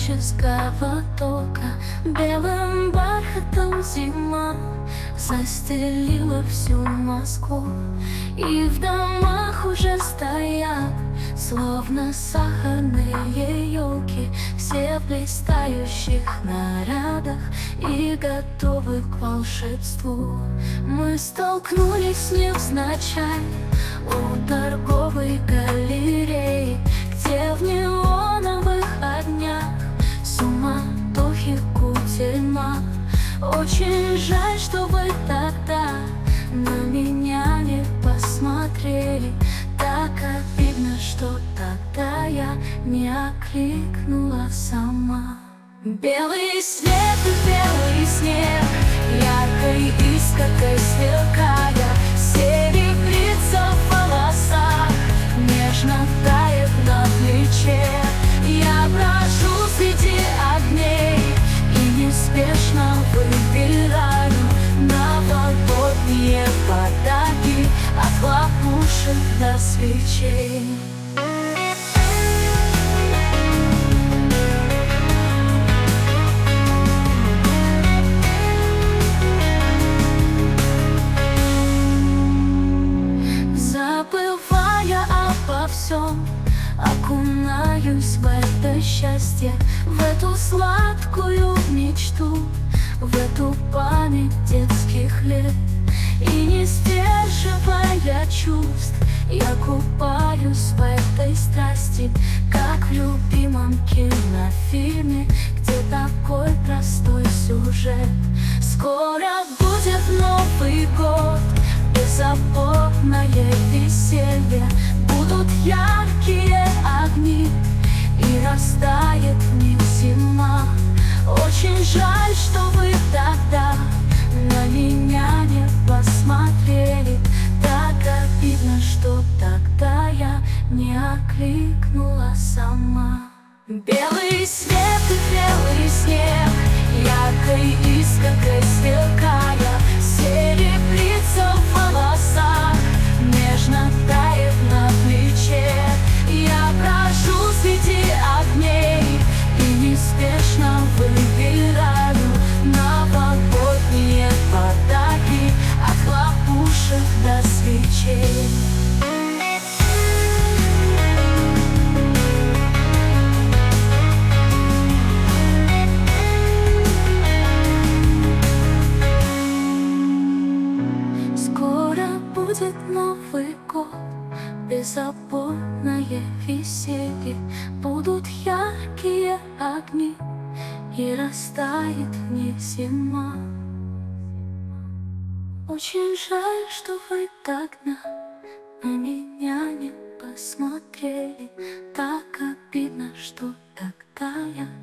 магического тока. Белым бархатом зима застелила всю Москву, и в домах уже стоят, словно сахарные елки, все в блистающих нарядах и готовы к волшебству. Мы столкнулись невзначай у торговой галереи, где в неоновых огнях суматохи кутерьма. Очень жаль, что вы тогда на меня не посмотрели. Так обидно, что тогда я не окликнула сама. Белый свет и белый снег, яркой искоркой сверкая, серебрится в волосах, нежно тает на плече. Я брожу среди огней и неспешно выбираю новогодние подарки, от хлопушек до свечей. Забывая обо всем, окунаюсь в это счастье, в эту сладкую мечту, в эту память детских лет. И не сдерживая чувств, я купаюсь в этой страсти, как в любимом кинофильме, где такой простой сюжет. Скоро будет Новый год, беззаботное веселье, будут яркие огни и растает в них зима. Очень жаль, что вы тогда на меня не посмотрели. Так обидно, что тогда я не окликнула сама. Белый свет и белый снег, яркой искоркой сверкая, серебрится в волосах, нежно тает на плече. Я брожу среди огней и неспешно выбираю новогодние подарки, от хлопушек до свечей. Скоро будет Новый год, беззаботное веселье, будут яркие огни и растает в них зима. Очень жаль, что вы тогда на меня не посмотрели. Так обидно, что тогда я